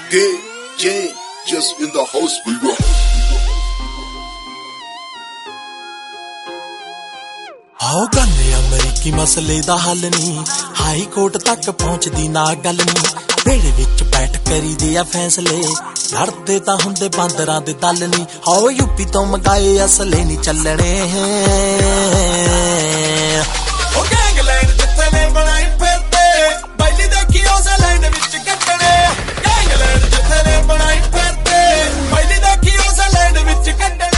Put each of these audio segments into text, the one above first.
DJ just in the house, baby. आओ गन्ने अमरीकी मसले दा हल नहीं, हाई कोर्ट तक पहुंचदी ना गल नहीं। बेड़े विच बैठ करी दे आ फैसले, लड़दे तां हुंदे बांदरां दे दल नहीं। आओ यूपी तो मंगाए असले नहीं चलने ओ गैंगलैंड जिथे ने बनाई फिरदे, बैली देखी उस लैंड विच कट्टने। गैंगलैंड जिथे ने बनाई फिरदे, बैली देखी उस लैंड विच कट्टने।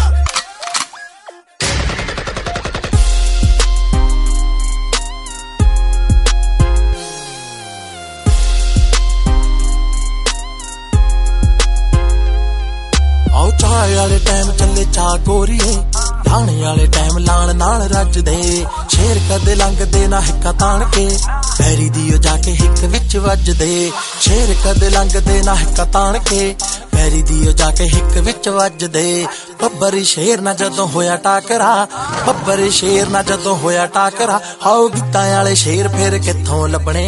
चाय वाले टाइम चले चा गोरीए, लाने वाले टाइम लाण नाल रजदे। शेर कदे लंघदे ना हिक्का ताण के, पैरी दियो जाके हिक विच वजदे। शेर कदे लंघदे ना हिक्का ताण के, पैरी दियो जाके हिक विच वजदे। बब्बर शेर ना जदों होया टाकरा, बब्बर शेर ना जदों होया टाकरा। हाओ गीतां वाले शेर फिर कित्थों लभणे।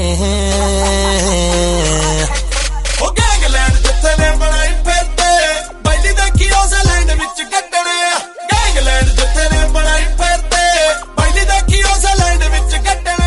ओ गैंगलैंड जिथे ने बनाई फिरदे, बैली देखी उस लैंड विच कट्टने। गैंगलैंड जिथे ने बनाई फिरदे, बैली देखी उस लैंड विच कट्टने।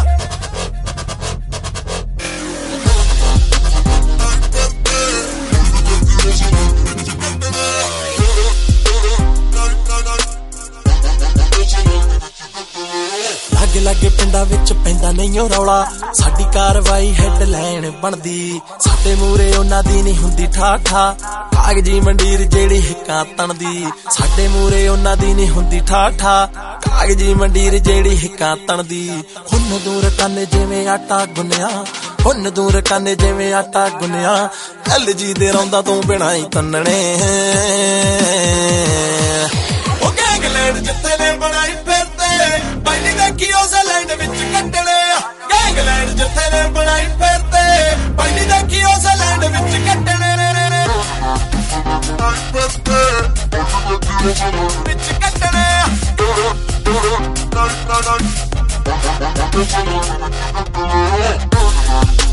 लागे लागे पिंडा विच पैंदा नहीं रौला, साडी कारवाई हैडलाइन बनदी। साडे मूरे उन्हां दी नहीं हुंदी ठाठा, कागजी मंडीर जेड़ी हिक्कां तणदी। साडे मूरे उन्हां दी नहीं हुंदी ठाठा, कागजी मंडीर जेड़ी हिक्कां तणदी। हुन दूर काने जिवें आटा गुन्निया, हुन दूर काने जिवें आटा गुन्निया। कल जी दे रौंदा तूं बिना ही तन्नणे। ओ गैंगलैंड जिथे ने बनाई फिरदे, बैली देखी उस लैंड विच कट्टने। गैंगलैंड जिथे ने बनाई फिरदे, बैली देखी उस लैंड विच कट्टने। विच कट्टने